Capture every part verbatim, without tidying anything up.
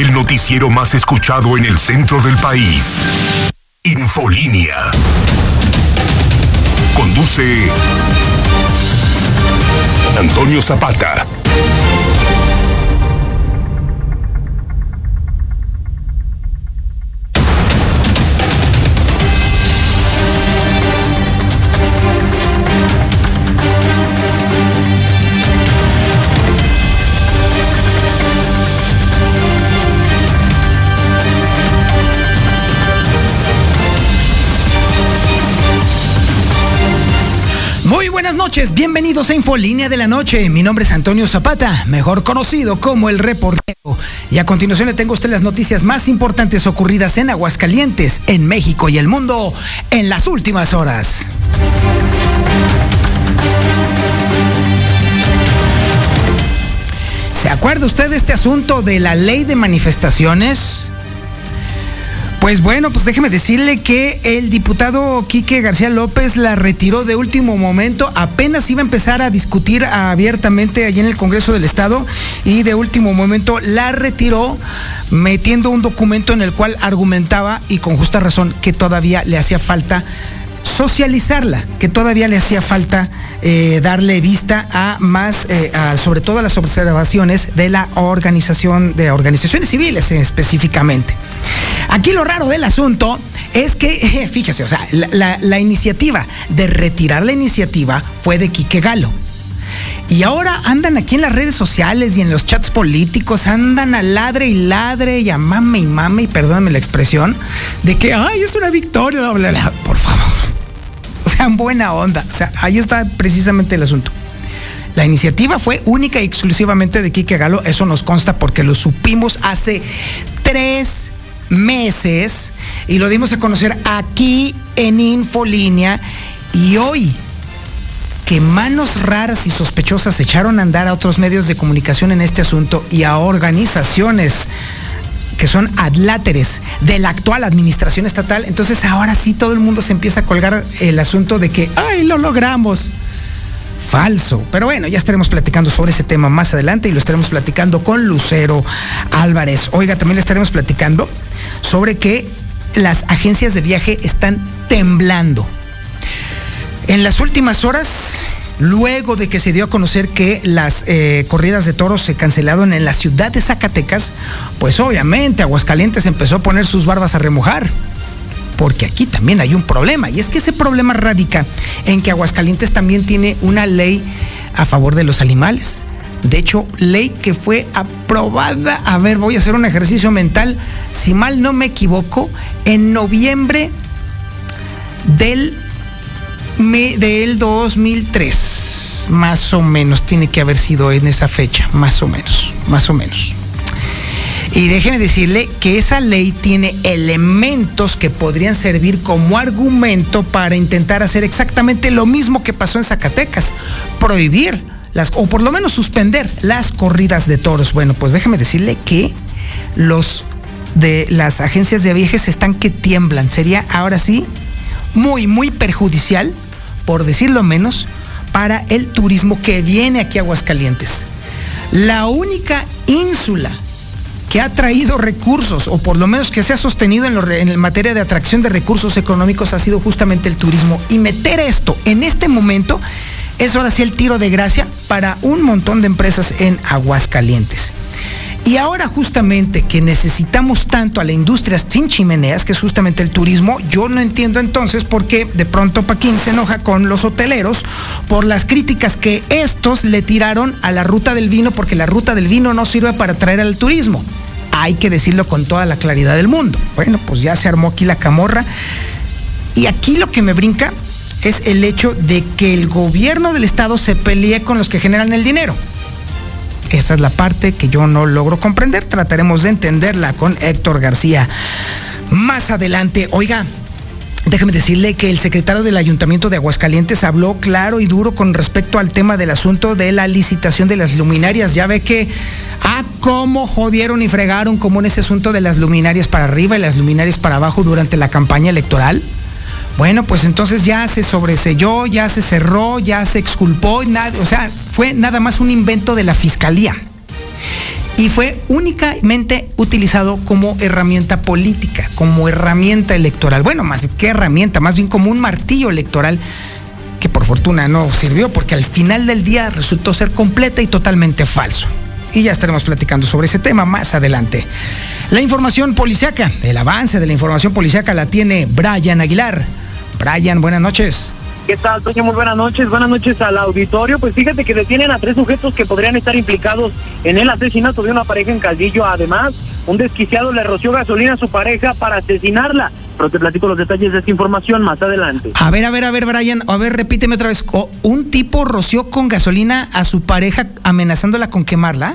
El noticiero más escuchado en el centro del país. Infolínea. Conduce Antonio Zapata. Muy buenas noches, bienvenidos a Infolínea de la Noche. Mi nombre es Antonio Zapata, mejor conocido como El Reportero. Y a continuación le tengo a usted las noticias más importantes ocurridas en Aguascalientes, en México y el mundo en las últimas horas. ¿Se acuerda usted de este asunto de la ley de manifestaciones? Pues bueno, pues déjeme decirle que el diputado Quique García López la retiró de último momento, apenas iba a empezar a discutir abiertamente allí en el Congreso del Estado y de último momento la retiró metiendo un documento en el cual argumentaba, y con justa razón, que todavía le hacía falta socializarla, que todavía le hacía falta eh, darle vista a más, eh, a, sobre todo a las observaciones de la organización, de organizaciones civiles eh, específicamente. Aquí lo raro del asunto es que, fíjese, o sea, la, la, la iniciativa de retirar la iniciativa fue de Quique Galo. Y ahora andan aquí en las redes sociales y en los chats políticos, andan a ladre y ladre y a mame y mame, y perdóname la expresión, de que, ay, es una victoria, bla, bla, bla. Por favor. O sea, en buena onda. O sea, ahí está precisamente el asunto. La iniciativa fue única y exclusivamente de Quique Galo, eso nos consta porque lo supimos hace tres meses y lo dimos a conocer aquí en Infolínea, y hoy que manos raras y sospechosas echaron a andar a otros medios de comunicación en este asunto y a organizaciones que son adláteres de la actual administración estatal, entonces ahora sí todo el mundo se empieza a colgar el asunto de que ¡ay, lo logramos! Falso. Pero bueno, ya estaremos platicando sobre ese tema más adelante y lo estaremos platicando con Lucero Álvarez. Oiga, también le estaremos platicando sobre que las agencias de viaje están temblando. En las últimas horas, luego de que se dio a conocer que las eh, corridas de toros se cancelaron en la ciudad de Zacatecas, pues obviamente Aguascalientes empezó a poner sus barbas a remojar. Porque aquí también hay un problema, y es que ese problema radica en que Aguascalientes también tiene una ley a favor de los animales. De hecho, ley que fue aprobada, a ver, voy a hacer un ejercicio mental, si mal no me equivoco, en noviembre del, del dos mil tres, más o menos, tiene que haber sido en esa fecha, más o menos, más o menos. Y déjeme decirle que esa ley tiene elementos que podrían servir como argumento para intentar hacer exactamente lo mismo que pasó en Zacatecas, prohibir las, o por lo menos suspender las corridas de toros. Bueno, pues déjeme decirle que los de las agencias de viajes están que tiemblan. Sería ahora sí muy, muy perjudicial, por decirlo menos, para el turismo que viene aquí a Aguascalientes. La única ínsula que ha traído recursos, o por lo menos que se ha sostenido en, lo, en materia de atracción de recursos económicos, ha sido justamente el turismo. Y meter esto en este momento es ahora sí el tiro de gracia para un montón de empresas en Aguascalientes. Y ahora justamente que necesitamos tanto a la industria sin chimeneas, que es justamente el turismo, yo no entiendo entonces por qué de pronto Paquín se enoja con los hoteleros por las críticas que estos le tiraron a la ruta del vino, porque la ruta del vino no sirve para atraer al turismo. Hay que decirlo con toda la claridad del mundo. Bueno, pues ya se armó aquí la camorra. Y aquí lo que me brinca es el hecho de que el gobierno del estado se pelee con los que generan el dinero. Esa es la parte que yo no logro comprender. Trataremos de entenderla con Héctor García más adelante. Oiga, déjeme decirle que el secretario del Ayuntamiento de Aguascalientes habló claro y duro con respecto al tema del asunto de la licitación de las luminarias. Ya ve que, ah, cómo jodieron y fregaron como en ese asunto de las luminarias para arriba y las luminarias para abajo durante la campaña electoral. Bueno, pues entonces ya se sobreselló, ya se cerró, ya se exculpó, nada, o sea, fue nada más un invento de la fiscalía. y fue únicamente utilizado como herramienta política, como herramienta electoral. Bueno, más que herramienta, más bien como un martillo electoral que por fortuna no sirvió porque al final del día resultó ser completa y totalmente falso. Y ya estaremos platicando sobre ese tema más adelante. La información policíaca, el avance de la información policíaca la tiene Brian Aguilar. Brian, buenas noches. ¿Qué tal, Toño? Muy buenas noches. Buenas noches al auditorio. Pues fíjate que detienen a tres sujetos que podrían estar implicados en el asesinato de una pareja en Calvillo. Además, un desquiciado le roció gasolina a su pareja para asesinarla. Pero te platico los detalles de esta información más adelante. A ver, a ver, a ver, Brian. A ver, repíteme otra vez. ¿Un tipo roció con gasolina a su pareja amenazándola con quemarla?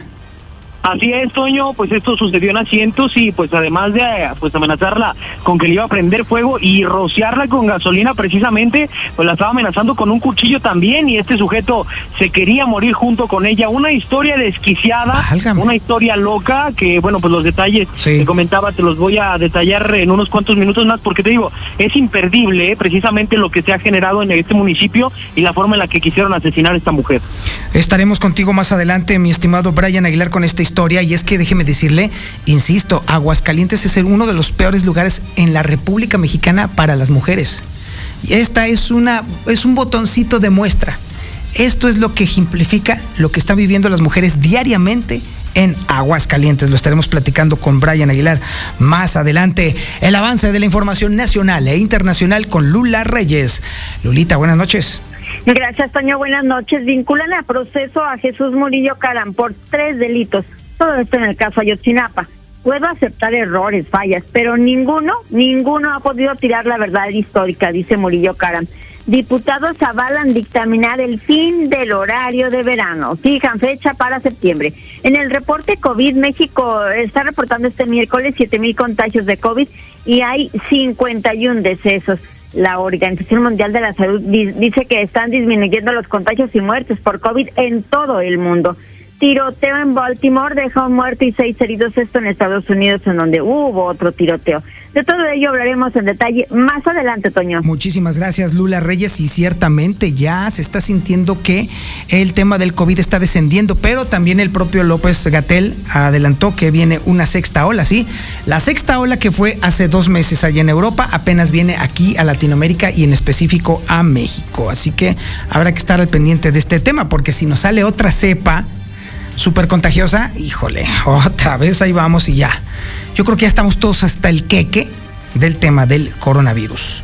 Así es, Toño, pues esto sucedió en Asientos y pues además de pues amenazarla con que le iba a prender fuego y rociarla con gasolina precisamente, pues la estaba amenazando con un cuchillo también y este sujeto se quería morir junto con ella. Una historia desquiciada, Válgame. Una historia loca que, bueno, pues los detalles sí. que comentaba te los voy a detallar en unos cuantos minutos más porque te digo, es imperdible ¿eh? precisamente lo que se ha generado en este municipio y la forma en la que quisieron asesinar a esta mujer. Estaremos contigo más adelante, mi estimado Brian Aguilar, con esta historia. Y es que déjeme decirle, insisto, Aguascalientes es uno de los peores lugares en la República Mexicana para las mujeres. Y esta es una es un botoncito de muestra. Esto es lo que ejemplifica lo que están viviendo las mujeres diariamente en Aguascalientes. Lo estaremos platicando con Brian Aguilar más adelante. El avance de la información nacional e internacional con Lula Reyes. Lulita, buenas noches. Gracias, Toño. Buenas noches. Vinculan a proceso a Jesús Murillo Caram por tres delitos. Todo esto en el caso Ayotzinapa. Puedo aceptar errores, fallas, pero ninguno, ninguno ha podido tirar la verdad histórica, dice Murillo Caram. Diputados avalan dictaminar el fin del horario de verano. Fijan fecha para septiembre. En el reporte COVID, México está reportando este miércoles siete mil contagios de COVID y hay cincuenta y un decesos. La Organización Mundial de la Salud dice que están disminuyendo los contagios y muertes por COVID en todo el mundo. Tiroteo en Baltimore deja un muerto y seis heridos, esto en Estados Unidos, en donde hubo otro tiroteo. De todo ello hablaremos en detalle más adelante, Toño. Muchísimas gracias, Lula Reyes, y ciertamente ya se está sintiendo que el tema del COVID está descendiendo, pero también el propio López-Gatell adelantó que viene una sexta ola, ¿sí? La sexta ola que fue hace dos meses allá en Europa, apenas viene aquí a Latinoamérica y en específico a México, así que habrá que estar al pendiente de este tema, porque si nos sale otra cepa súper contagiosa, híjole, otra vez ahí vamos y ya. Yo creo que ya estamos todos hasta el queque del tema del coronavirus.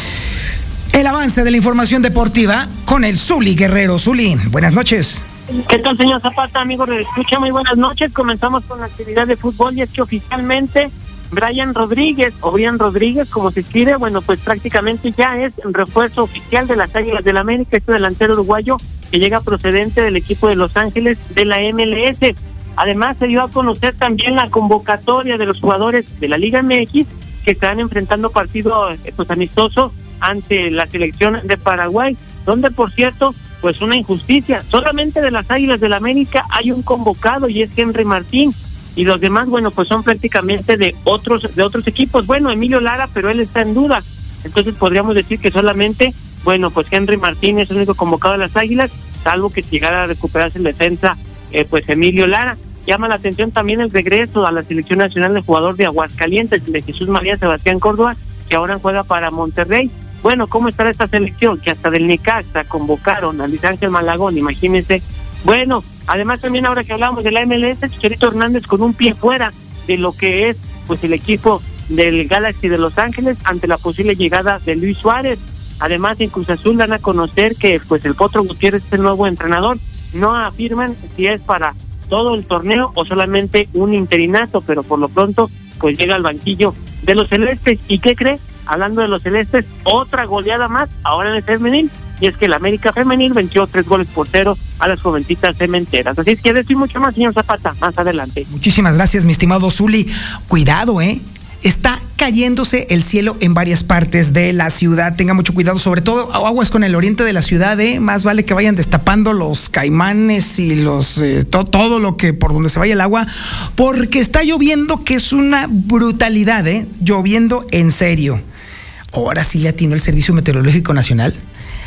El avance de la información deportiva con el Zuli Guerrero. Zuli, buenas noches. ¿Qué tal, señor Zapata, amigos de Escucha? Muy buenas noches. Comenzamos con la actividad de fútbol y es que oficialmente Brian Rodríguez, o Brian Rodríguez, como se escribe, bueno, pues prácticamente ya es refuerzo oficial de las Águilas del América, este delantero uruguayo que llega procedente del equipo de Los Ángeles de la M L S. Además, se dio a conocer también la convocatoria de los jugadores de la Liga M X que estarán enfrentando partido pues, amistoso ante la selección de Paraguay, donde, por cierto, pues una injusticia. Solamente de las Águilas del América hay un convocado y es Henry Martín. Y los demás, bueno, pues son prácticamente de otros de otros equipos. Bueno, Emilio Lara, pero él está en duda. Entonces podríamos decir que solamente, bueno, pues Henry Martín es el único convocado de las Águilas, salvo que llegara a recuperarse en defensa, eh, pues Emilio Lara. Llama la atención también el regreso a la selección nacional del jugador de Aguascalientes, de Jesús María Sebastián Córdoba, que ahora juega para Monterrey. Bueno, ¿cómo estará esta selección? Que hasta del Necaxa convocaron a Luis Ángel Malagón, imagínense. Bueno, además también ahora que hablamos de la M L S, Chicharito Hernández con un pie fuera de lo que es pues el equipo del Galaxy de Los Ángeles ante la posible llegada de Luis Suárez. Además, en Cruz Azul dan a conocer que pues el Potro Gutiérrez es el nuevo entrenador. No afirman si es para todo el torneo o solamente un interinato, pero por lo pronto pues llega al banquillo de los Celestes. ¿Y qué cree? Hablando de los Celestes, otra goleada más ahora en el femenil, y es que el América femenil venció tres goles por cero a las jovencitas cementeras. Así es que de esto y mucho más, señor Zapata, más adelante. Muchísimas gracias, mi estimado Zuli. Cuidado, ¿eh? Está cayéndose el cielo en varias partes de la ciudad. Tenga mucho cuidado, sobre todo aguas con el oriente de la ciudad, ¿eh? Más vale que vayan destapando los caimanes y los eh, to, todo lo que por donde se vaya el agua, porque está lloviendo, que es una brutalidad, ¿eh? Lloviendo en serio. Ahora sí le atinó el Servicio Meteorológico Nacional.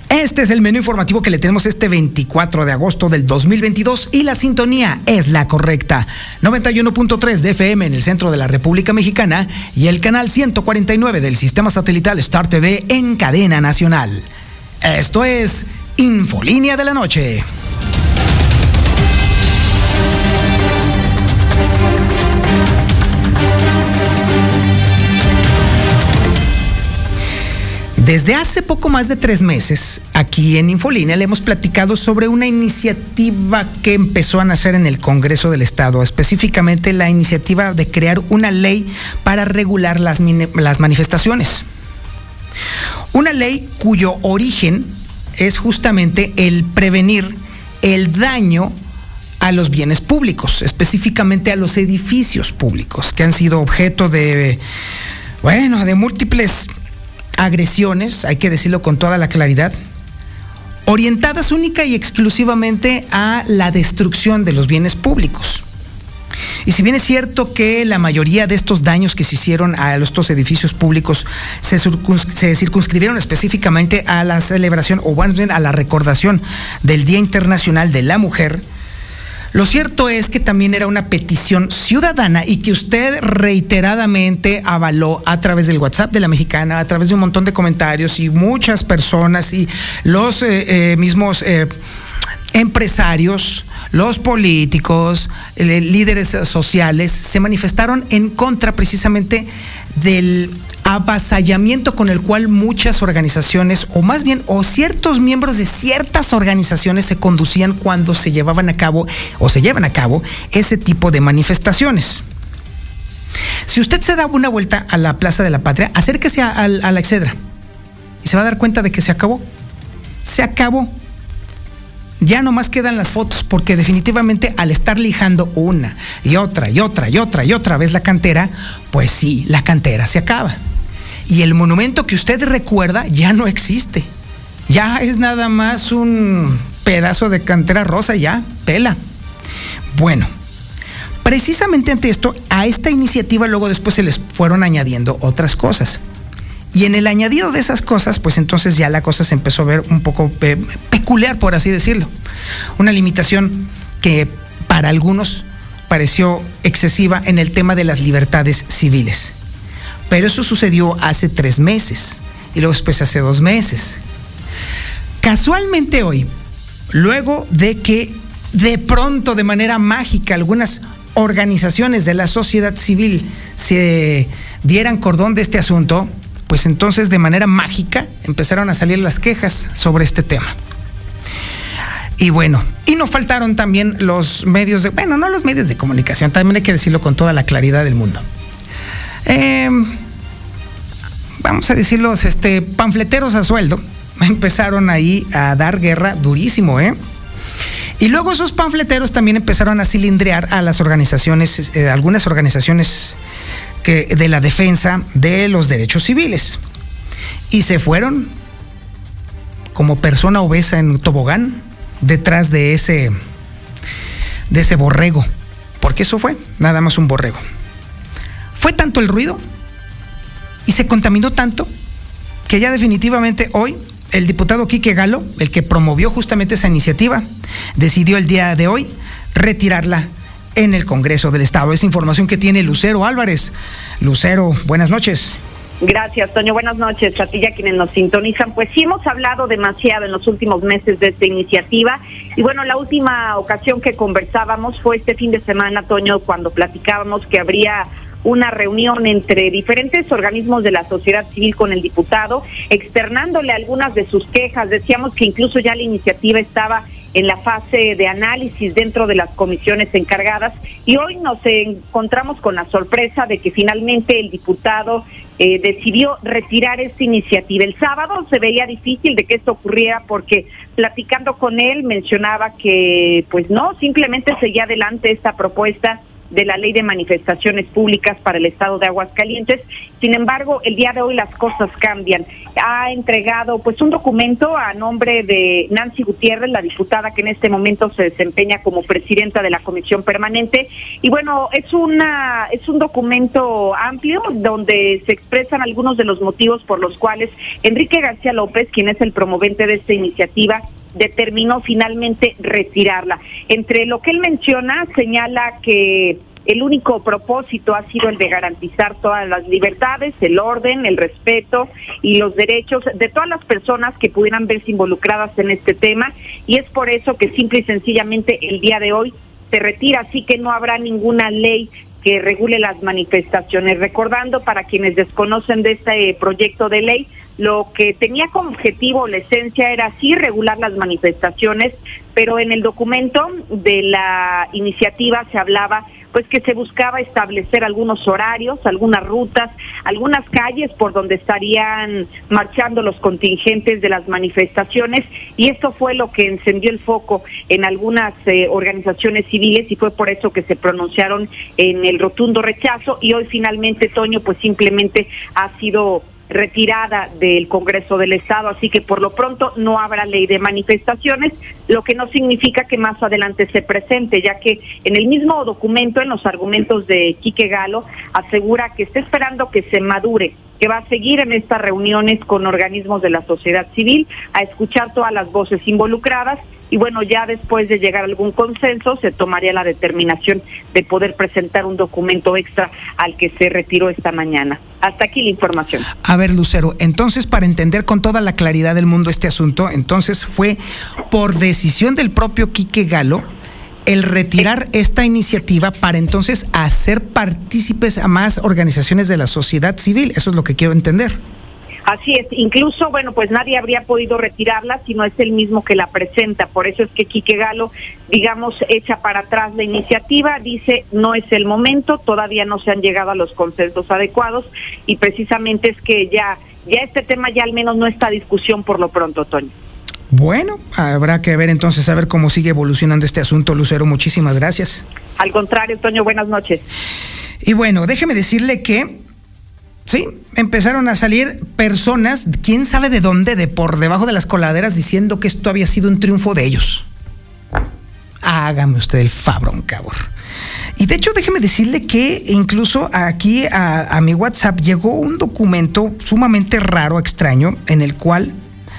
Este es el menú informativo que le tenemos este veinticuatro de agosto del dos mil veintidós y la sintonía es la correcta. noventa y uno punto tres de F M en el centro de la República Mexicana y el canal ciento cuarenta y nueve del sistema satelital Star T V en cadena nacional. Esto es Infolínea de la Noche. Desde hace poco más de tres meses, aquí en Infolínea le hemos platicado sobre una iniciativa que empezó a nacer en el Congreso del Estado, específicamente la iniciativa de crear una ley para regular las, las manifestaciones. Una ley cuyo origen es justamente el prevenir el daño a los bienes públicos, específicamente a los edificios públicos, que han sido objeto de, bueno, de múltiples agresiones, hay que decirlo con toda la claridad, orientadas única y exclusivamente a la destrucción de los bienes públicos. Y si bien es cierto que la mayoría de estos daños que se hicieron a estos edificios públicos se, circuns- se circunscribieron específicamente a la celebración o más bien a la recordación del Día Internacional de la Mujer, lo cierto es que también era una petición ciudadana y que usted reiteradamente avaló a través del WhatsApp de La Mexicana, a través de un montón de comentarios y muchas personas y los eh, eh, mismos eh, empresarios, los políticos, eh, líderes sociales se manifestaron en contra precisamente del avasallamiento con el cual muchas organizaciones, o más bien, o ciertos miembros de ciertas organizaciones se conducían cuando se llevaban a cabo, o se llevan a cabo, ese tipo de manifestaciones. Si usted se da una vuelta a la Plaza de la Patria, acérquese a, a, a la Excedra y se va a dar cuenta de que se acabó. Se acabó. Ya nomás quedan las fotos, porque definitivamente al estar lijando una y otra y otra y otra y otra vez la cantera, pues sí, la cantera se acaba. Y el monumento que usted recuerda ya no existe. Ya es nada más un pedazo de cantera rosa, ya, pela. Bueno, precisamente ante esto, a esta iniciativa luego después se les fueron añadiendo otras cosas. Y en el añadido de esas cosas, pues entonces ya la cosa se empezó a ver un poco pe- peculiar, por así decirlo. Una limitación que para algunos pareció excesiva en el tema de las libertades civiles. Pero eso sucedió hace tres meses y luego después hace dos meses. Casualmente hoy, luego de que de pronto, de manera mágica, algunas organizaciones de la sociedad civil se dieran cordón de este asunto, pues entonces de manera mágica empezaron a salir las quejas sobre este tema. Y bueno, y no faltaron también los medios de, bueno, no los medios de comunicación, también hay que decirlo con toda la claridad del mundo. Eh, vamos a decirlo, este, panfleteros a sueldo empezaron ahí a dar guerra durísimo, ¿eh? Y luego esos panfleteros también empezaron a cilindrear a las organizaciones, eh, algunas organizaciones que, de la defensa de los derechos civiles. Y se fueron como persona obesa en tobogán detrás de ese, de ese borrego. Porque eso fue, nada más un borrego. Fue tanto el ruido y se contaminó tanto que ya definitivamente hoy el diputado Quique Galo, el que promovió justamente esa iniciativa, decidió el día de hoy retirarla en el Congreso del Estado. Es información que tiene Lucero Álvarez. Lucero, buenas noches. Gracias, Toño. Buenas noches a ti y a quienes nos sintonizan. Pues sí, hemos hablado demasiado en los últimos meses de esta iniciativa. Y bueno, la última ocasión que conversábamos fue este fin de semana, Toño, cuando platicábamos que habría una reunión entre diferentes organismos de la sociedad civil con el diputado, externándole algunas de sus quejas. Decíamos que incluso ya la iniciativa estaba en la fase de análisis dentro de las comisiones encargadas, y hoy nos encontramos con la sorpresa de que finalmente el diputado eh, decidió retirar esta iniciativa. El sábado se veía difícil de que esto ocurriera, porque platicando con él mencionaba que pues no, simplemente seguía adelante esta propuesta de la Ley de Manifestaciones Públicas para el Estado de Aguascalientes. Sin embargo, el día de hoy las cosas cambian. Ha entregado pues un documento a nombre de Nancy Gutiérrez, la diputada que en este momento se desempeña como presidenta de la Comisión Permanente. Y bueno, es una es un documento amplio donde se expresan algunos de los motivos por los cuales Enrique García López, quien es el promovente de esta iniciativa, determinó finalmente retirarla. Entre lo que él menciona, señala que el único propósito ha sido el de garantizar todas las libertades, el orden, el respeto y los derechos de todas las personas que pudieran verse involucradas en este tema, y es por eso que simple y sencillamente el día de hoy se retira, así que no habrá ninguna ley que regule las manifestaciones. Recordando, para quienes desconocen de este proyecto de ley, lo que tenía como objetivo, la esencia, era sí regular las manifestaciones, pero en el documento de la iniciativa se hablaba pues que se buscaba establecer algunos horarios, algunas rutas, algunas calles por donde estarían marchando los contingentes de las manifestaciones, y esto fue lo que encendió el foco en algunas eh, organizaciones civiles, y fue por eso que se pronunciaron en el rotundo rechazo, y hoy finalmente, Toño, pues simplemente ha sido retirada del Congreso del Estado, así que por lo pronto no habrá ley de manifestaciones, lo que no significa que más adelante se presente, ya que en el mismo documento, en los argumentos de Quique Galo, asegura que está esperando que se madure, que va a seguir en estas reuniones con organismos de la sociedad civil, a escuchar todas las voces involucradas, y bueno, ya después de llegar a algún consenso se tomaría la determinación de poder presentar un documento extra al que se retiró esta mañana. Hasta aquí la información. A ver, Lucero, entonces, para entender con toda la claridad del mundo este asunto, entonces fue por decisión del propio Quique Galo el retirar esta iniciativa para entonces hacer partícipes a más organizaciones de la sociedad civil. Eso es lo que quiero entender. Así es, incluso, bueno, pues nadie habría podido retirarla si no es el mismo que la presenta, por eso es que Quique Galo, digamos, echa para atrás la iniciativa, dice no es el momento, todavía no se han llegado a los consensos adecuados, y precisamente es que ya, ya este tema ya al menos no está a discusión por lo pronto, Toño. Bueno, habrá que ver entonces a ver cómo sigue evolucionando este asunto, Lucero, muchísimas gracias. Al contrario, Toño, buenas noches. Y bueno, déjeme decirle que sí, empezaron a salir personas, quién sabe de dónde, de por debajo de las coladeras, diciendo que esto había sido un triunfo de ellos. Hágame usted el fabrón, cabrón. Y de hecho, déjeme decirle que incluso aquí a, a mi WhatsApp llegó un documento sumamente raro, extraño, en el cual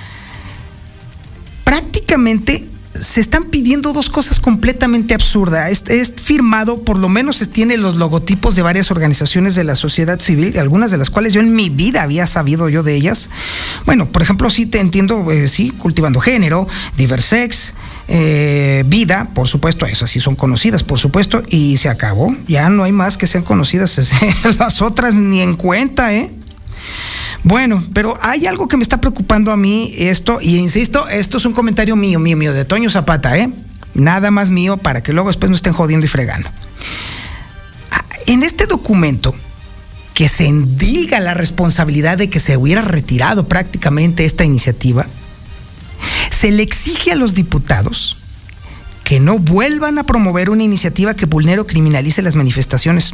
prácticamente se están pidiendo dos cosas completamente absurdas. Es, es firmado, por lo menos tiene los logotipos de varias organizaciones de la sociedad civil, algunas de las cuales yo en mi vida había sabido yo de ellas. Bueno, por ejemplo, sí te entiendo, eh, sí, Cultivando Género, Diversex, eh, Vida, por supuesto, esas sí son conocidas, por supuesto, y se acabó. Ya no hay más que sean conocidas. Las otras ni en cuenta, ¿eh? Bueno, pero hay algo que me está preocupando a mí, esto, y insisto, esto es un comentario mío, mío, mío, de Toño Zapata, ¿eh? Nada más mío, para que luego después no estén jodiendo y fregando. En este documento, que se endilga la responsabilidad de que se hubiera retirado prácticamente esta iniciativa, se le exige a los diputados que no vuelvan a promover una iniciativa que vulnere o criminalice las manifestaciones.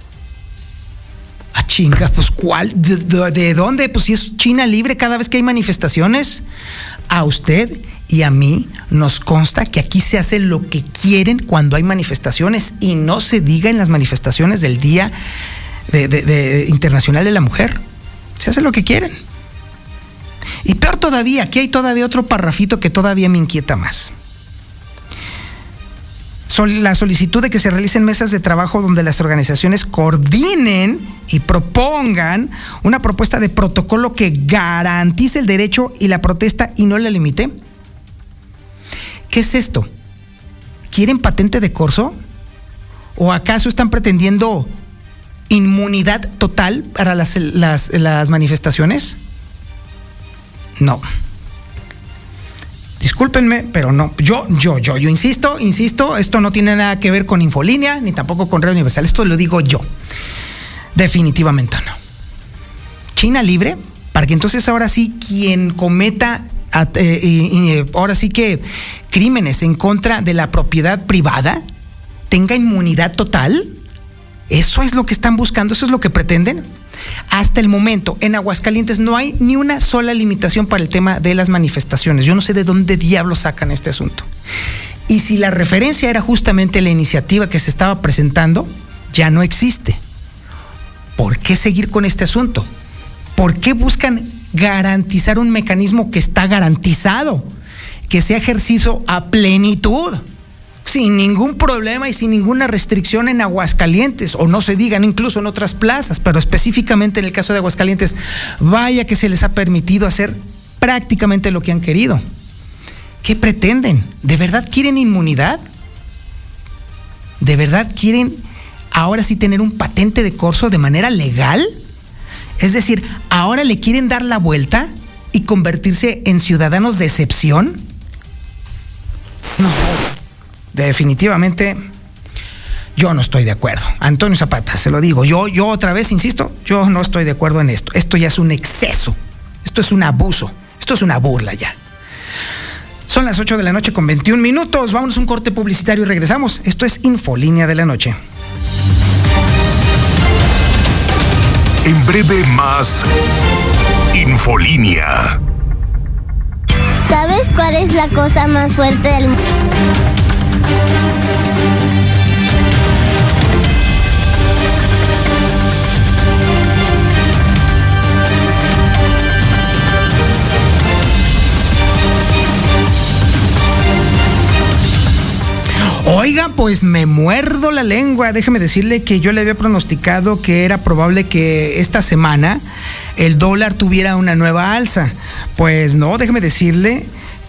Ah, chinga, pues ¿cuál? ¿De, de, de dónde? Pues si es China libre cada vez que hay manifestaciones. A usted y a mí nos consta que aquí se hace lo que quieren cuando hay manifestaciones, y no se diga en las manifestaciones del Día de, de, de Internacional de la Mujer. Se hace lo que quieren. Y peor todavía, aquí hay todavía otro parrafito que todavía me inquieta más. La solicitud de que se realicen mesas de trabajo donde las organizaciones coordinen y propongan una propuesta de protocolo que garantice el derecho y la protesta y no la limite. ¿Qué es esto? ¿Quieren patente de corso? ¿O acaso están pretendiendo inmunidad total para las, las, las manifestaciones? No. Discúlpenme, pero no, yo, yo, yo, yo insisto, insisto, esto no tiene nada que ver con Infolínea, ni tampoco con Red Universal, esto lo digo yo. Definitivamente no. China libre, para que entonces ahora sí quien cometa, eh, eh, ahora sí que crímenes en contra de la propiedad privada, tenga inmunidad total. ¿Eso es lo que están buscando? ¿Eso es lo que pretenden? Hasta el momento, en Aguascalientes no hay ni una sola limitación para el tema de las manifestaciones. Yo no sé de dónde diablos sacan este asunto. Y si la referencia era justamente la iniciativa que se estaba presentando, ya no existe. ¿Por qué seguir con este asunto? ¿Por qué buscan garantizar un mecanismo que está garantizado, que sea ejercido a plenitud, sin ningún problema y sin ninguna restricción en Aguascalientes, o no se digan incluso en otras plazas, pero específicamente en el caso de Aguascalientes, vaya que se les ha permitido hacer prácticamente lo que han querido? ¿Qué pretenden? ¿De verdad quieren inmunidad? ¿De verdad quieren ahora sí tener un patente de corso de manera legal? Es decir, ¿ahora le quieren dar la vuelta y convertirse en ciudadanos de excepción? No, definitivamente yo no estoy de acuerdo. Antonio Zapata, se lo digo, yo, yo otra vez insisto, yo no estoy de acuerdo en esto. Esto ya es un exceso, esto es un abuso, esto es una burla ya. Son las ocho de la noche con veintiún minutos, vámonos a un corte publicitario y regresamos. Esto es Infolínea de la Noche. En breve más Infolínea. ¿Sabes cuál es la cosa más fuerte del mundo? Oiga, pues me muerdo la lengua. Déjeme decirle que yo le había pronosticado que era probable que esta semana el dólar tuviera una nueva alza. Pues no, déjeme decirle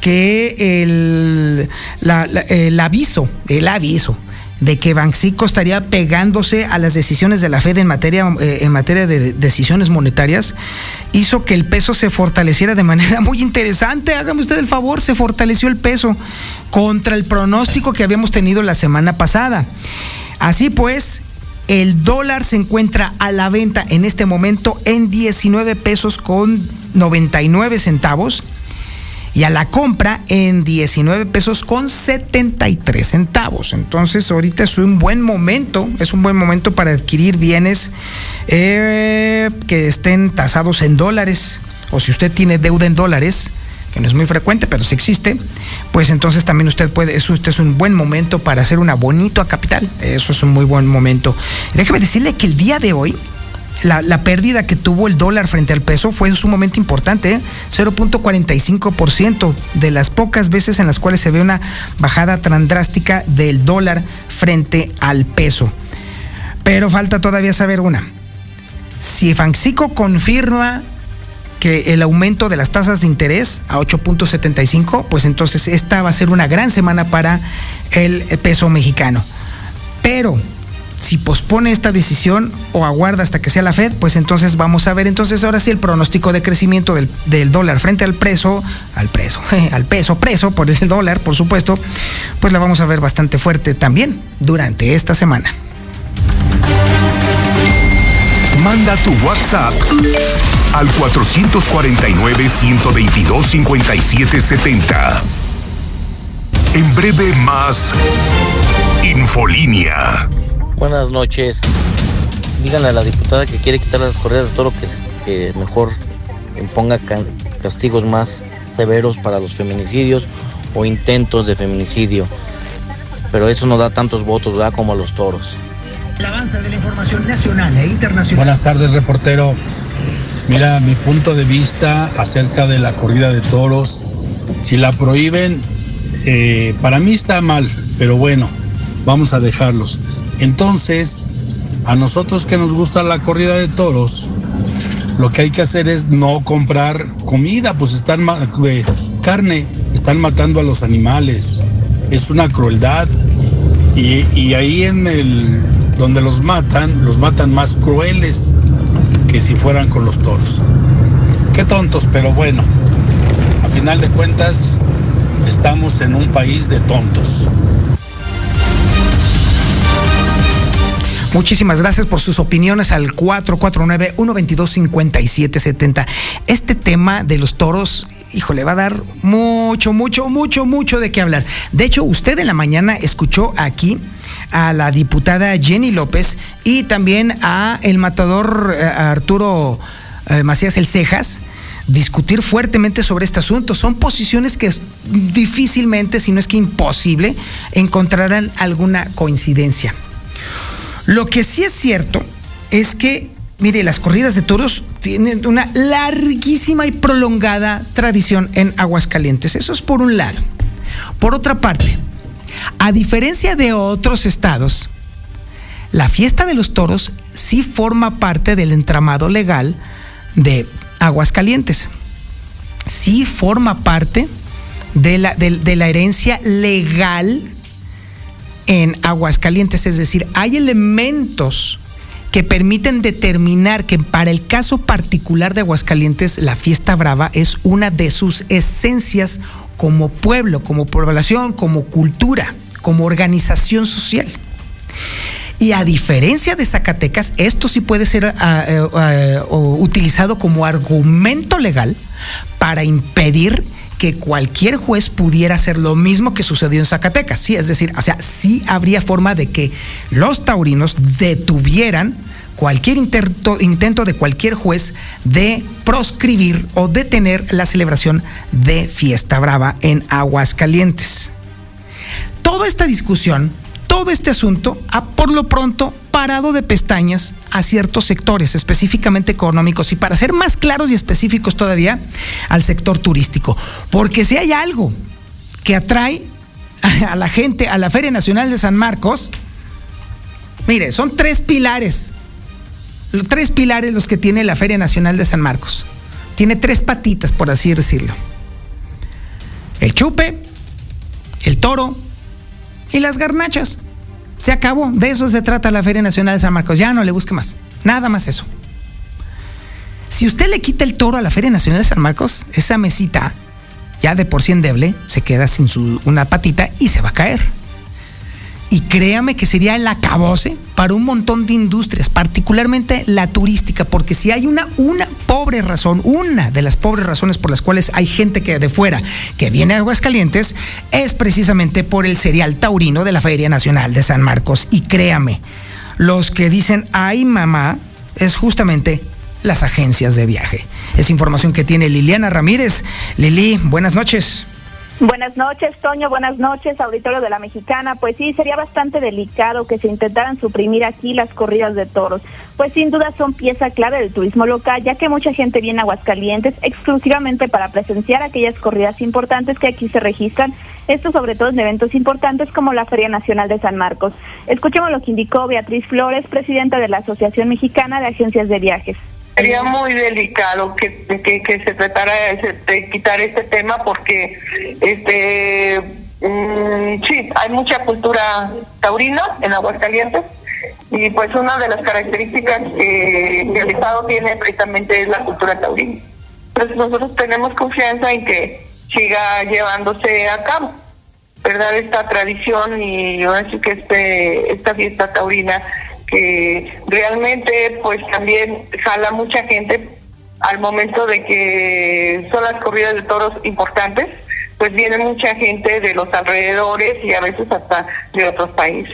que el, la, la, el aviso, el aviso de que Banxico estaría pegándose a las decisiones de la Fed en materia, eh, en materia de decisiones monetarias, hizo que el peso se fortaleciera de manera muy interesante. Hágame usted el favor, se fortaleció el peso contra el pronóstico que habíamos tenido la semana pasada. Así pues, el dólar se encuentra a la venta en este momento en diecinueve pesos con noventa y nueve centavos. Y a la compra en diecinueve pesos con setenta y tres centavos. Entonces ahorita es un buen momento, es un buen momento para adquirir bienes eh, que estén tasados en dólares, o si usted tiene deuda en dólares, que no es muy frecuente, pero sí existe, pues entonces también usted puede, eso este es un buen momento para hacer una bonito a capital. Eso es un muy buen momento. Déjeme decirle que el día de hoy, La, la pérdida que tuvo el dólar frente al peso fue sumamente importante, ¿eh? cero punto cuarenta y cinco por ciento de las pocas veces en las cuales se ve una bajada tan drástica del dólar frente al peso. Pero falta todavía saber una. Si Banxico confirma que el aumento de las tasas de interés a ocho punto setenta y cinco, pues entonces esta va a ser una gran semana para el peso mexicano. Pero si pospone esta decisión o aguarda hasta que sea la Fed, pues entonces vamos a ver entonces ahora sí el pronóstico de crecimiento del, del dólar frente al peso, al peso, al peso, preso por el dólar, por supuesto, pues la vamos a ver bastante fuerte también durante esta semana. Manda tu WhatsApp al cuatro cuatro nueve, uno dos dos, cinco siete siete cero. En breve más Infolínea. Buenas noches. Díganle a la diputada que quiere quitar las corridas de toro que, que mejor imponga castigos más severos para los feminicidios o intentos de feminicidio. Pero eso no da tantos votos, ¿verdad?, como a los toros. El avance de la información nacional e internacional. Buenas tardes, reportero. Mira, mi punto de vista acerca de la corrida de toros, si la prohíben, eh, para mí está mal, pero bueno, vamos a dejarlos. Entonces, a nosotros que nos gusta la corrida de toros, lo que hay que hacer es no comprar comida, pues están eh, carne, están matando a los animales, es una crueldad, y, y ahí en el donde los matan, los matan más crueles que si fueran con los toros. Qué tontos, pero bueno, a final de cuentas estamos en un país de tontos. Muchísimas gracias por sus opiniones al cuatro cuatro nueve, uno dos dos, cinco siete siete cero. Este tema de los toros híjole, va a dar mucho, mucho, mucho, mucho de qué hablar. De hecho, usted en la mañana escuchó aquí a la diputada Jenny López y también a el matador eh, Arturo eh, Macías El Cejas discutir fuertemente sobre este asunto. Son posiciones que difícilmente, si no es que imposible, encontrarán alguna coincidencia. Lo que sí es cierto es que, mire, las corridas de toros tienen una larguísima y prolongada tradición en Aguascalientes. Eso es por un lado. Por otra parte, a diferencia de otros estados, la fiesta de los toros sí forma parte del entramado legal de Aguascalientes. Sí forma parte de la, de, de la herencia legal en Aguascalientes. Es decir, hay elementos que permiten determinar que para el caso particular de Aguascalientes, la fiesta brava es una de sus esencias como pueblo, como población, como cultura, como organización social. Y a diferencia de Zacatecas, esto sí puede ser uh, uh, uh, utilizado como argumento legal para impedir que cualquier juez pudiera hacer lo mismo que sucedió en Zacatecas. Sí, es decir, o sea, sí habría forma de que los taurinos detuvieran cualquier intento, intento de cualquier juez de proscribir o detener la celebración de Fiesta Brava en Aguascalientes. Toda esta discusión, todo este asunto ha por lo pronto parado de pestañas a ciertos sectores, específicamente económicos, y para ser más claros y específicos todavía, al sector turístico. Porque si hay algo que atrae a la gente a la Feria Nacional de San Marcos, mire, son tres pilares, tres pilares los que tiene la Feria Nacional de San Marcos. Tiene tres patitas, por así decirlo: el chupe, el toro y las garnachas. Se acabó, de eso se trata la Feria Nacional de San Marcos. Ya no le busque más, nada más eso. Si usted le quita el toro a la Feria Nacional de San Marcos, esa mesita, ya de por sí endeble, se queda sin su, una patita y se va a caer. Y créame que sería el acabose para un montón de industrias, particularmente la turística, porque si hay una, una pobre razón, una de las pobres razones por las cuales hay gente que de fuera que viene a Aguascalientes, es precisamente por el serial taurino de la Feria Nacional de San Marcos. Y créame, los que dicen ay mamá, es justamente las agencias de viaje. Es información que tiene Liliana Ramírez. Lili, buenas noches. Buenas noches, Toño, buenas noches, auditorio de La Mexicana. Pues sí, sería bastante delicado que se intentaran suprimir aquí las corridas de toros, pues sin duda son pieza clave del turismo local, ya que mucha gente viene a Aguascalientes exclusivamente para presenciar aquellas corridas importantes que aquí se registran, esto sobre todo en eventos importantes como la Feria Nacional de San Marcos. Escuchemos lo que indicó Beatriz Flores, presidenta de la Asociación Mexicana de Agencias de Viajes. Sería muy delicado que, que, que se tratara de, de quitar este tema porque este mmm, sí, hay mucha cultura taurina en Aguascalientes y pues una de las características que, que el Estado tiene precisamente es la cultura taurina. Entonces nosotros tenemos confianza en que siga llevándose a cabo, ¿verdad? Esta tradición y así que este esta fiesta taurina que realmente pues también jala mucha gente al momento de que son las corridas de toros importantes, pues viene mucha gente de los alrededores y a veces hasta de otros países.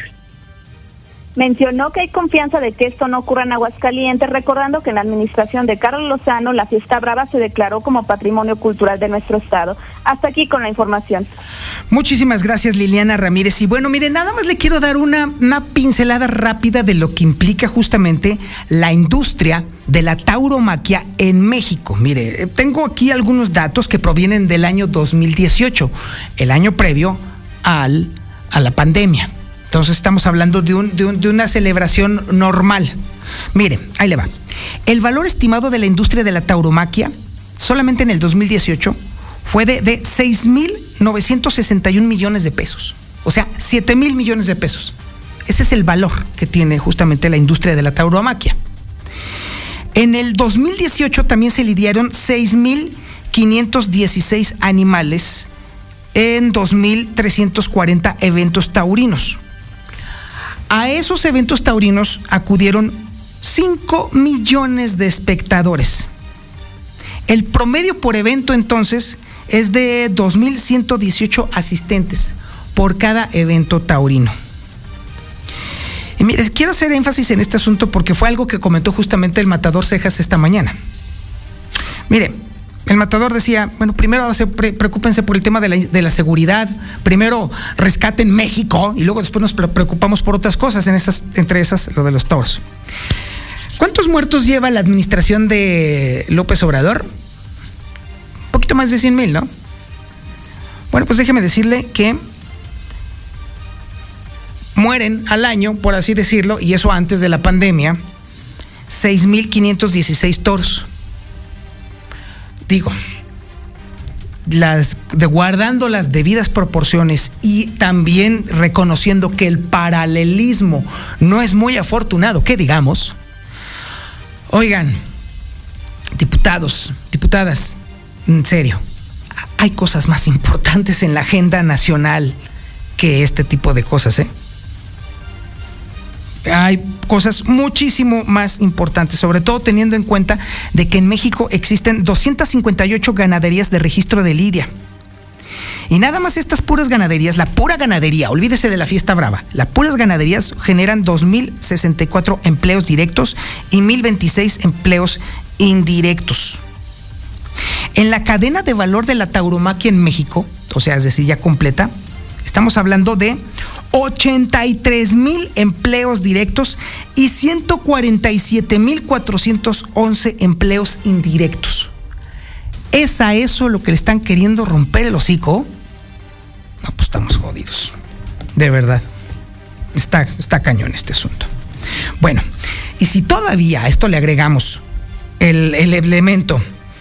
Mencionó que hay confianza de que esto no ocurra en Aguascalientes, recordando que en la administración de Carlos Lozano la Fiesta Brava se declaró como patrimonio cultural de nuestro estado. Hasta aquí con la información. Muchísimas gracias, Liliana Ramírez. Y bueno, mire, nada más le quiero dar una, una pincelada rápida de lo que implica justamente la industria de la tauromaquia en México. Mire, tengo aquí algunos datos que provienen del año dos mil dieciocho, el año previo al, a la pandemia. Entonces estamos hablando de, un, de, un, de una celebración normal. Mire, ahí le va. El valor estimado de la industria de la tauromaquia solamente en el dos mil dieciocho fue de, de seis mil novecientos sesenta y un millones de pesos. O sea, siete mil millones de pesos. Ese es el valor que tiene justamente la industria de la tauromaquia. En el dos mil dieciocho también se lidiaron seis mil quinientos dieciséis animales en dos mil trescientos cuarenta eventos taurinos. A esos eventos taurinos acudieron cinco millones de espectadores. El promedio por evento entonces es de dos mil ciento dieciocho asistentes por cada evento taurino. Y mire, quiero hacer énfasis en este asunto porque fue algo que comentó justamente el Matador Cejas esta mañana. Mire, el Matador decía, bueno, primero se pre- preocúpense por el tema de la, de la seguridad, primero rescaten México y luego después nos preocupamos por otras cosas, en esas, entre esas lo de los toros. ¿Cuántos muertos lleva la administración de López Obrador? Un poquito más de cien mil, ¿no? Bueno, pues déjeme decirle que mueren al año, por así decirlo, y eso antes de la pandemia, seis mil quinientos dieciséis toros. Digo, las, de, guardando las debidas proporciones y también reconociendo que el paralelismo no es muy afortunado, que digamos, oigan, diputados, diputadas, en serio, hay cosas más importantes en la agenda nacional que este tipo de cosas, ¿eh? Hay cosas muchísimo más importantes, sobre todo teniendo en cuenta de que en México existen doscientas cincuenta y ocho ganaderías de registro de lidia. Y nada más estas puras ganaderías, la pura ganadería, olvídese de la fiesta brava, las puras ganaderías generan dos mil sesenta y cuatro empleos directos y mil veintiséis empleos indirectos. En la cadena de valor de la tauromaquia en México, o sea, es decir, ya completa, estamos hablando de ochenta y tres mil empleos directos y ciento cuarenta y siete mil cuatrocientos once empleos indirectos. ¿Es a eso lo que le están queriendo romper el hocico? No, pues estamos jodidos. De verdad. Está, está cañón este asunto. Bueno, y si todavía a esto le agregamos el, el elemento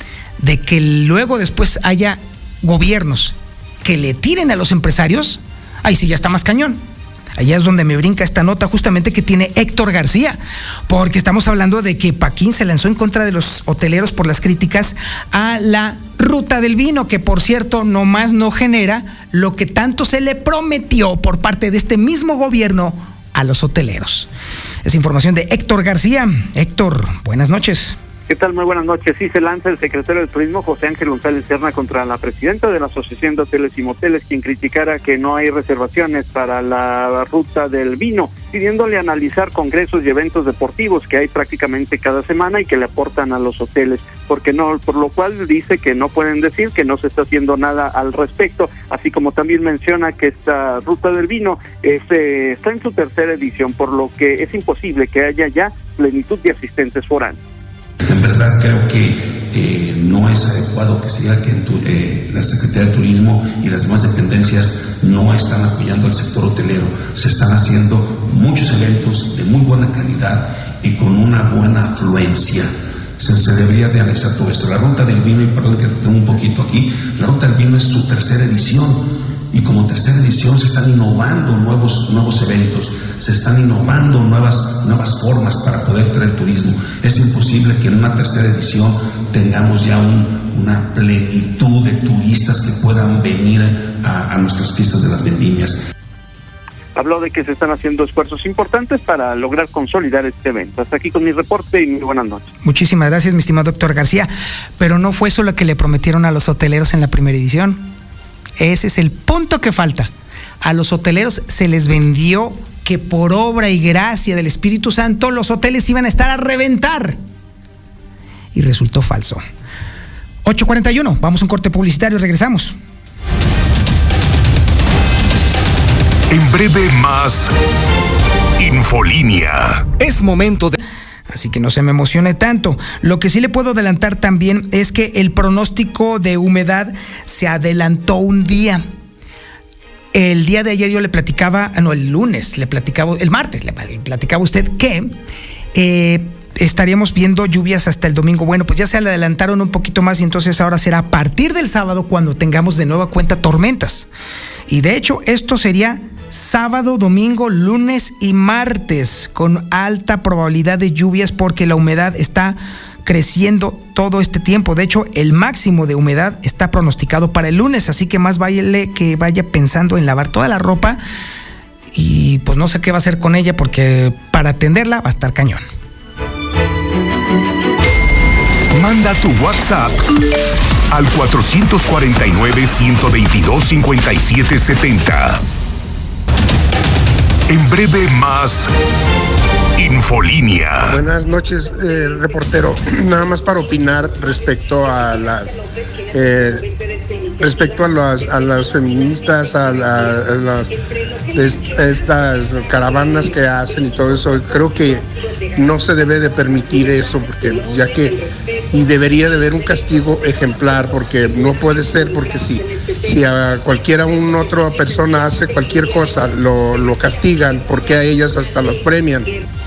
de que luego después haya gobiernos que le tiren a los empresarios, ahí sí ya está más cañón. Allá es donde me brinca esta nota justamente que tiene Héctor García, porque estamos hablando de que Paquín se lanzó en contra de los hoteleros por las críticas a la ruta del vino, que por cierto nomás no genera lo que tanto se le prometió por parte de este mismo gobierno a los hoteleros. Es información de Héctor García. Héctor, buenas noches. ¿Qué tal? Muy buenas noches. Sí, se lanza el secretario de Turismo, José Ángel González Serna, contra la presidenta de la Asociación de Hoteles y Moteles, quien criticara que no hay reservaciones para la ruta del vino, pidiéndole analizar congresos y eventos deportivos que hay prácticamente cada semana y que le aportan a los hoteles, porque no, por lo cual dice que no pueden decir que no se está haciendo nada al respecto, así como también menciona que esta ruta del vino es, eh, está en su tercera edición, por lo que es imposible que haya ya plenitud de asistentes foráneos. En verdad creo que eh, no es adecuado que se diga que en tu, eh, la Secretaría de Turismo y las demás dependencias no están apoyando al sector hotelero. Se están haciendo muchos eventos de muy buena calidad y con una buena afluencia. Se, se debería de analizar todo esto. La ruta del vino, y perdón que tengo un poquito aquí, la ruta del vino es su tercera edición. Y como tercera edición se están innovando nuevos, nuevos eventos, se están innovando nuevas, nuevas formas para poder traer turismo. Es imposible que en una tercera edición tengamos ya un, una plenitud de turistas que puedan venir a, a nuestras fiestas de las vendimias. Habló de que se están haciendo esfuerzos importantes para lograr consolidar este evento. Hasta aquí con mi reporte y muy buenas noches. Muchísimas gracias, mi estimado doctor García. Pero no fue eso lo que le prometieron a los hoteleros en la primera edición. Ese es el punto que falta. A los hoteleros se les vendió que por obra y gracia del Espíritu Santo los hoteles iban a estar a reventar. Y resultó falso. ocho cuarenta y uno, vamos a un corte publicitario y regresamos. En breve más Infolínea. Es momento de... Así que no se me emocione tanto. Lo que sí le puedo adelantar también es que el pronóstico de humedad se adelantó un día. El día de ayer yo le platicaba, no, el lunes le platicaba, el martes le platicaba a usted que eh, estaríamos viendo lluvias hasta el domingo. Bueno, pues ya se le adelantaron un poquito más y entonces ahora será a partir del sábado cuando tengamos de nueva cuenta tormentas. Y de hecho esto sería sábado, domingo, lunes y martes con alta probabilidad de lluvias porque la humedad está creciendo todo este tiempo. De hecho, el máximo de humedad está pronosticado para el lunes, así que más vale que vaya pensando en lavar toda la ropa y pues no sé qué va a hacer con ella porque para atenderla va a estar cañón. Manda tu WhatsApp al cuatro cuatro nueve, uno dos dos, cinco siete siete cero. En breve más Infolínea. Buenas noches, eh, reportero. Nada más para opinar respecto a las eh, respecto a las a las feministas, a, la, a las es, estas caravanas que hacen y todo eso. Creo que no se debe de permitir eso, porque ya que y debería de haber un castigo ejemplar, porque no puede ser, porque si si a cualquiera una otra persona hace cualquier cosa lo, lo castigan, porque a ellas hasta las premian.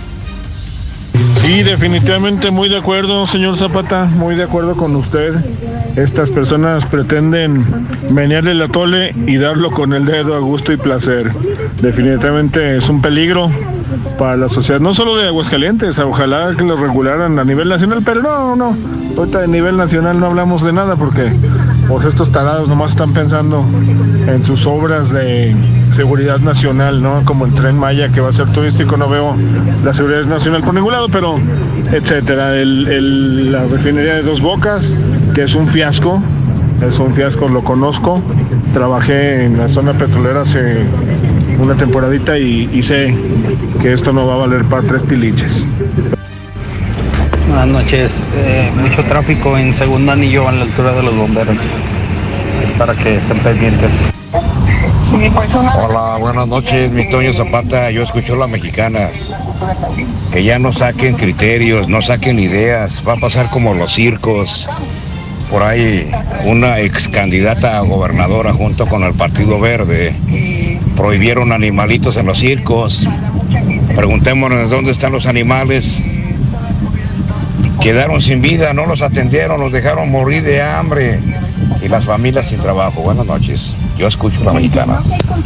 Sí, definitivamente muy de acuerdo, señor Zapata, muy de acuerdo con usted. Estas personas pretenden menearle el atole y darlo con el dedo a gusto y placer. Definitivamente es un peligro para la sociedad, no solo de Aguascalientes, ojalá que lo regularan a nivel nacional, pero no, no, ahorita a nivel nacional no hablamos de nada porque pues estos tarados nomás están pensando en sus obras de seguridad nacional, ¿no? Como el Tren Maya que va a ser turístico, no veo la seguridad nacional por ningún lado, pero etcétera. El, el, la refinería de Dos Bocas, que es un fiasco, es un fiasco, lo conozco, trabajé en la zona petrolera hace una temporadita y, y sé que esto no va a valer para tres tiliches. Buenas noches, eh, mucho tráfico en segundo anillo a la altura de los bomberos, para que estén pendientes. Hola, buenas noches, mi Toño Zapata, yo escucho La Mexicana. Que ya no saquen criterios, no saquen ideas, va a pasar como los circos. Por ahí una ex candidata a gobernadora junto con el Partido Verde prohibieron animalitos en los circos. Preguntémonos dónde están los animales. Quedaron sin vida, no los atendieron, los dejaron morir de hambre y las familias sin trabajo. Buenas noches, yo escucho La Mexicana.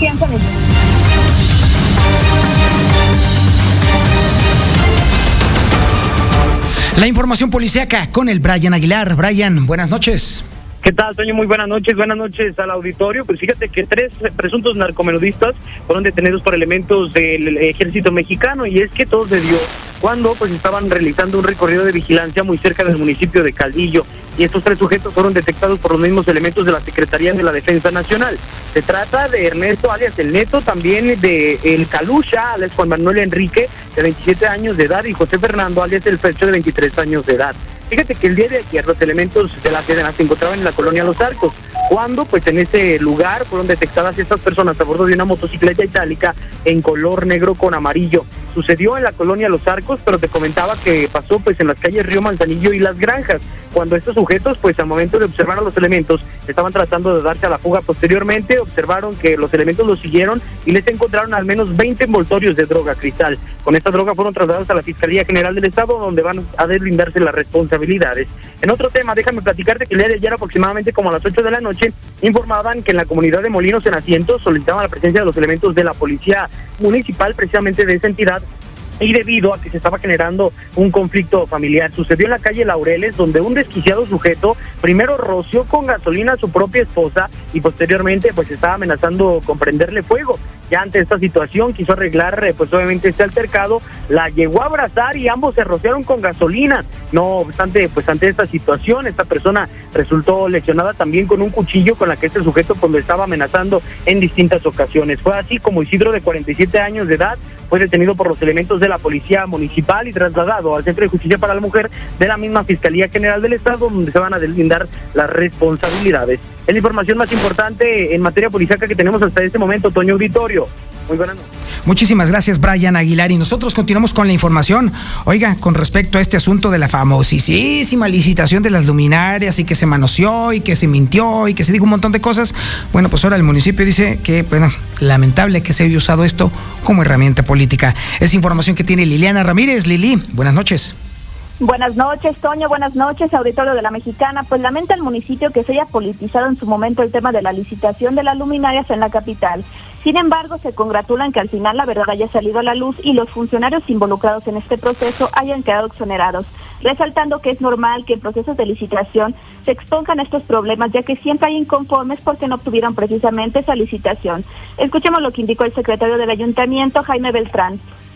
La información policíaca con el Brian Aguilar. Brian, buenas noches. ¿Qué tal, Toño? Muy buenas noches, buenas noches al auditorio. Pues fíjate que tres presuntos narcomenudistas fueron detenidos por elementos del ejército mexicano, y es que todo se dio cuando pues estaban realizando un recorrido de vigilancia muy cerca del municipio de Caldillo, y estos tres sujetos fueron detectados por los mismos elementos de la Secretaría de la Defensa Nacional. Se trata de Ernesto alias El Neto, también de El Calucha alias Juan Manuel Enrique de veintisiete años de edad, y José Fernando alias El Fecho de veintitrés años de edad. Fíjate que el día de ayer los elementos de la Sedena se encontraban en la colonia Los Arcos, cuando pues en ese lugar fueron detectadas estas personas a bordo de una motocicleta itálica en color negro con amarillo. Sucedió en la colonia Los Arcos, pero te comentaba que pasó pues en las calles Río Manzanillo y Las Granjas, cuando estos sujetos pues al momento de observar a los elementos estaban tratando de darse a la fuga. Posteriormente observaron que los elementos los siguieron y les encontraron al menos veinte envoltorios de droga cristal. Con esta droga fueron trasladados a la Fiscalía General del Estado, donde van a deslindarse las responsabilidades. En otro tema, déjame platicarte que el día de ayer aproximadamente como a las ocho de la noche informaban que en la comunidad de Molinos en Asientos solicitaban la presencia de los elementos de la policía municipal precisamente de esa entidad, y debido a que se estaba generando un conflicto familiar. Sucedió en la calle Laureles, donde un desquiciado sujeto primero roció con gasolina a su propia esposa y posteriormente pues estaba amenazando con prenderle fuego. Ya ante esta situación quiso arreglar pues obviamente este altercado, la llegó a abrazar y ambos se rociaron con gasolina. No obstante, pues ante esta situación esta persona resultó lesionada también con un cuchillo con la que este sujeto pues lo estaba amenazando en distintas ocasiones. Fue así como Isidro, de cuarenta y siete años de edad, fue detenido por los elementos de la policía municipal y trasladado al Centro de Justicia para la Mujer de la misma Fiscalía General del Estado, donde se van a deslindar las responsabilidades. Es la información más importante en materia policíaca que tenemos hasta este momento, Toño Auditorio. Muy buenas noches. Muchísimas gracias, Brian Aguilar, y nosotros continuamos con la información. Oiga, con respecto a este asunto de la famosísima licitación de las luminarias y que se manoseó y que se mintió y que se dijo un montón de cosas, bueno, pues ahora el municipio dice que, bueno, lamentable que se haya usado esto como herramienta política. Es información que tiene Liliana Ramírez. Lili, buenas noches. Buenas noches, Toño, buenas noches, auditorio de La Mexicana. Pues lamenta el municipio que se haya politizado en su momento el tema de la licitación de las luminarias en la capital. Sin embargo, se congratulan que al final la verdad haya salido a la luz y los funcionarios involucrados en este proceso hayan quedado exonerados, resaltando que es normal que en procesos de licitación se expongan estos problemas, ya que siempre hay inconformes porque no obtuvieron precisamente esa licitación. Escuchemos lo que indicó el secretario del ayuntamiento, Jaime Beltrán.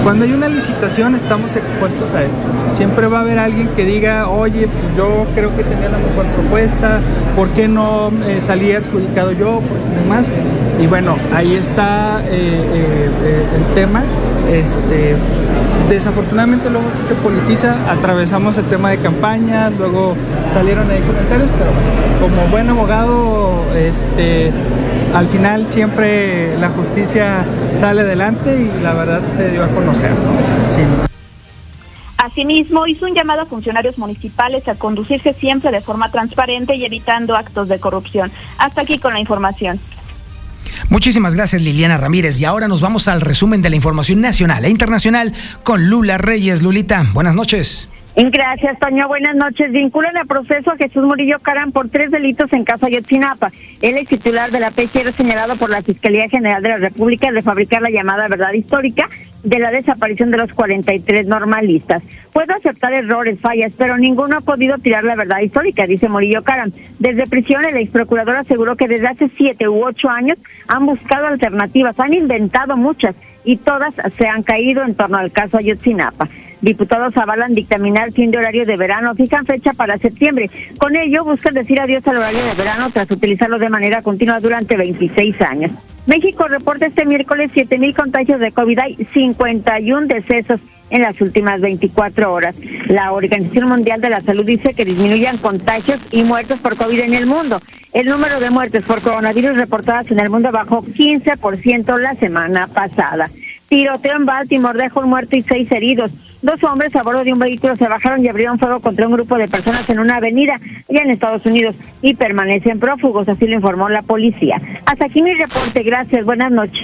Cuando hay una licitación estamos expuestos a esto. Siempre va a haber alguien que diga, oye, pues yo creo que tenía la mejor propuesta, ¿por qué no eh, salí adjudicado yo? Por demás. Y bueno, ahí está eh, eh, eh, el tema. Este, desafortunadamente luego sí se politiza, atravesamos el tema de campaña, luego salieron ahí comentarios, pero bueno, como buen abogado, este, al final siempre la justicia sale adelante y la verdad se dio a conocer, ¿no? Sí. Asimismo, hizo un llamado a funcionarios municipales a conducirse siempre de forma transparente y evitando actos de corrupción. Hasta aquí con la información. Muchísimas gracias, Liliana Ramírez. Y ahora nos vamos al resumen de la información nacional e internacional con Lula Reyes. Lulita, buenas noches. Gracias, Toño. Buenas noches. Vinculan a proceso a Jesús Murillo Caram por tres delitos en caso Ayotzinapa. Él es titular de la P G R señalado por la Fiscalía General de la República de fabricar la llamada verdad histórica de la desaparición de los cuarenta y tres normalistas. Puedo aceptar errores, fallas, pero ninguno ha podido tirar la verdad histórica, dice Murillo Caram. Desde prisión, el ex procurador aseguró que desde hace siete u ocho años han buscado alternativas, han inventado muchas y todas se han caído en torno al caso Ayotzinapa. Diputados avalan dictaminar fin de horario de verano, fijan fecha para septiembre. Con ello buscan decir adiós al horario de verano tras utilizarlo de manera continua durante veintiséis años. México reporta este miércoles siete mil contagios de COVID, hay cincuenta y uno decesos en las últimas veinticuatro horas. La Organización Mundial de la Salud dice que disminuyan contagios y muertes por COVID en el mundo. El número de muertes por coronavirus reportadas en el mundo bajó quince por ciento la semana pasada. Tiroteo en Baltimore dejó un muerto y seis heridos. Dos hombres a bordo de un vehículo se bajaron y abrieron fuego contra un grupo de personas en una avenida allá en Estados Unidos y permanecen prófugos, así lo informó la policía. Hasta aquí mi reporte, gracias, buenas noches.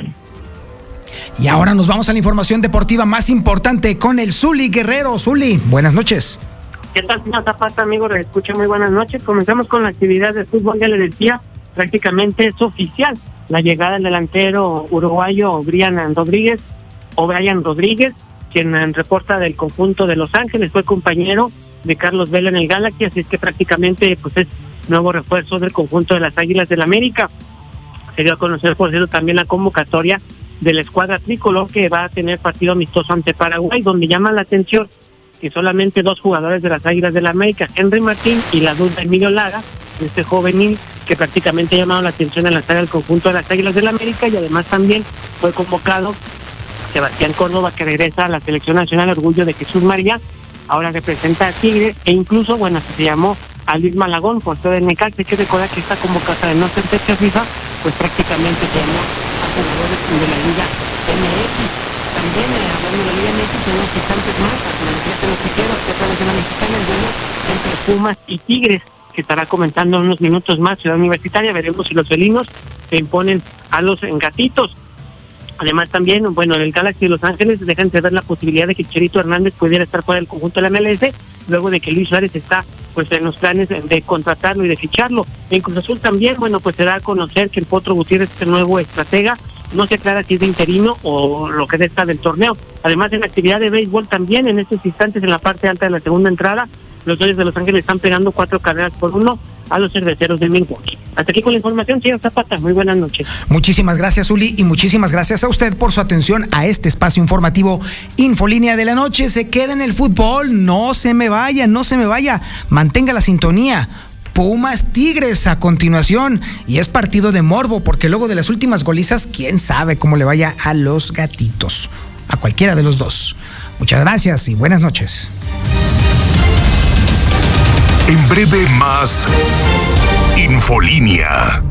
Y ahora nos vamos a la información deportiva más importante con el Zuli Guerrero. Zuli, buenas noches. ¿Qué tal, señor Zapata, amigo? Le escucha, muy buenas noches. Comenzamos con la actividad de fútbol, ya le decía, prácticamente es oficial la llegada del delantero uruguayo Brian Rodríguez, o Brian Rodríguez, quien reporta del conjunto de Los Ángeles, fue compañero de Carlos Vela en el Galaxy, así es que prácticamente pues es nuevo refuerzo del conjunto de las Águilas del América. Se dio a conocer, por cierto, también la convocatoria de la escuadra tricolor que va a tener partido amistoso ante Paraguay, donde llama la atención que solamente dos jugadores de las Águilas del América, Henry Martín y la duda Emilio Lara, este juvenil que prácticamente ha llamado la atención en la saga del conjunto de las Águilas del América, y además también fue convocado Sebastián Córdoba, que regresa a la selección nacional, orgullo de Jesús María, ahora representa a Tigres, e incluso, bueno, se llamó a Luis Malagón, por todo el Necaxa. Hay que recordar que esta convocatoria de no ser fecha FIFA, pues prácticamente se llamó a jugadores de la Liga M X. También, eh, hablando de la Liga M X, en unos instantes más, a conocer de los piqueros, que otra vez en la mexicana, el duelo entre Pumas y Tigres, que estará comentando en unos minutos más Ciudad Universitaria. Veremos si los felinos se imponen a los gatitos. Además también, bueno, en el Galaxy de Los Ángeles dejan de ver la posibilidad de que Chicharito Hernández pudiera estar fuera del conjunto de la M L S, luego de que Luis Suárez está pues en los planes de contratarlo y de ficharlo. En Cruz Azul también, bueno, pues se da a conocer que el Potro Gutiérrez es el nuevo estratega, no se aclara si es de interino o lo que resta del torneo. Además, en la actividad de béisbol también, en estos instantes, en la parte alta de la segunda entrada, los Dodgers de Los Ángeles están pegando cuatro carreras por uno a los cerveceros de Milwaukee. Hasta aquí con la información, señor Zapata. Muy buenas noches. Muchísimas gracias, Uli, y muchísimas gracias a usted por su atención a este espacio informativo Infolínea de la Noche. Se queda en el fútbol, no se me vaya, no se me vaya, mantenga la sintonía. Pumas Tigres a continuación, y es partido de morbo, porque luego de las últimas golizas, quién sabe cómo le vaya a los gatitos, a cualquiera de los dos. Muchas gracias y buenas noches. En breve más Infolínea.